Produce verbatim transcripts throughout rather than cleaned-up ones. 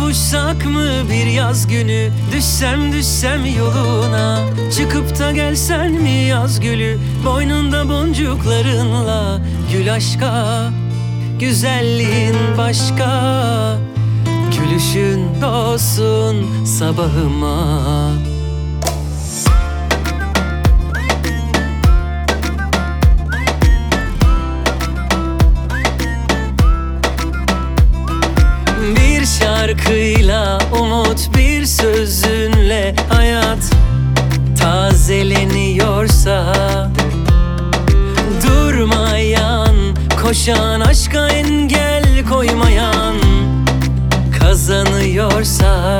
Kavuşsak mı bir yaz günü, düşsem düşsem yoluna, çıkıp da gelsen mi yaz gülü, boynunda boncuklarınla. Gül aşka, güzelliğin başka, gülüşün doğsun sabahıma. Bir şarkıyla umut, bir sözünle hayat tazeleniyorsa, durmayan, koşan, aşka engel koymayan kazanıyorsa,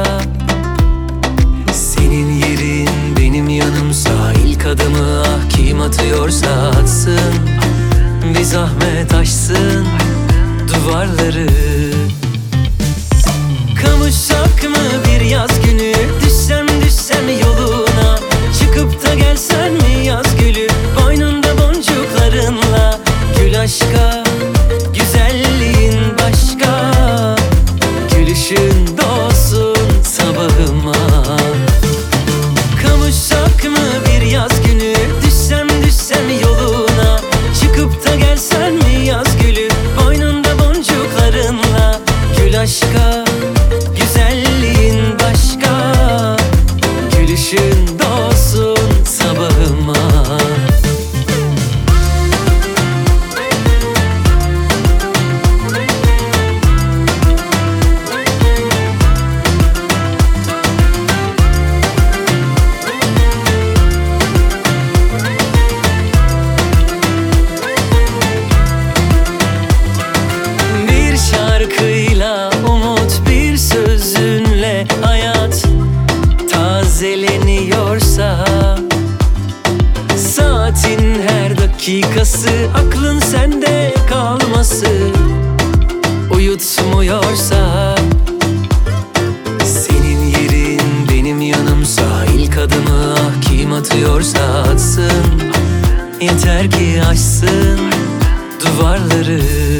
senin yerin benim yanımsa, ilk adımı ah kim atıyorsa atsın, bir zahmet aşsın duvarları. Kavuşsak mı bir yaz günü, düşsem düşsem yoluna, çıkıp da gelsen mi yaz gülü, boynunda boncuklarınla. Gül aşka, güzelliğin başka, gülüşün doğsun sabahıma. Kavuşsak mı bir yaz günü, düşsem düşsem yoluna, çıkıp da gelsen mi yaz gülü, boynunda boncuklarınla. Gül aşka, güzelliğin başka, gülüşün doğsun sabahıma. Bir şarkıyla umut, bir sözünle hayat tazeleniyorsa, saatin her dakikası aklın sende kalması uyutmuyorsa, senin yerin benim yanımsa, ilk adımı ah kim atıyorsa atsın, yeter ki aşsın duvarları.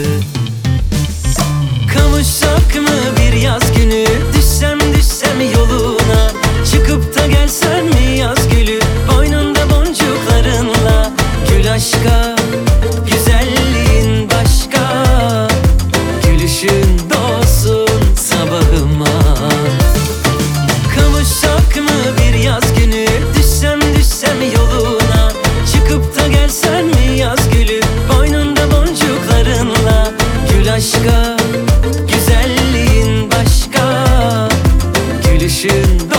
Kavuşsak mı bir yaz günü, düşsem düşsem yoluna, çıkıp da gelsen mi yaz gülü, boynunda boncuklarınla. Gül aşka, güzelliğin başka, gülüşün doğsun sabahıma. Kavuşsak mı bir yaz günü, düşsem düşsem yoluna, çıkıp da gelsen mi yaz gülü, boynunda boncuklarınla. Gül aşka, güzelliğin başka, gülüşün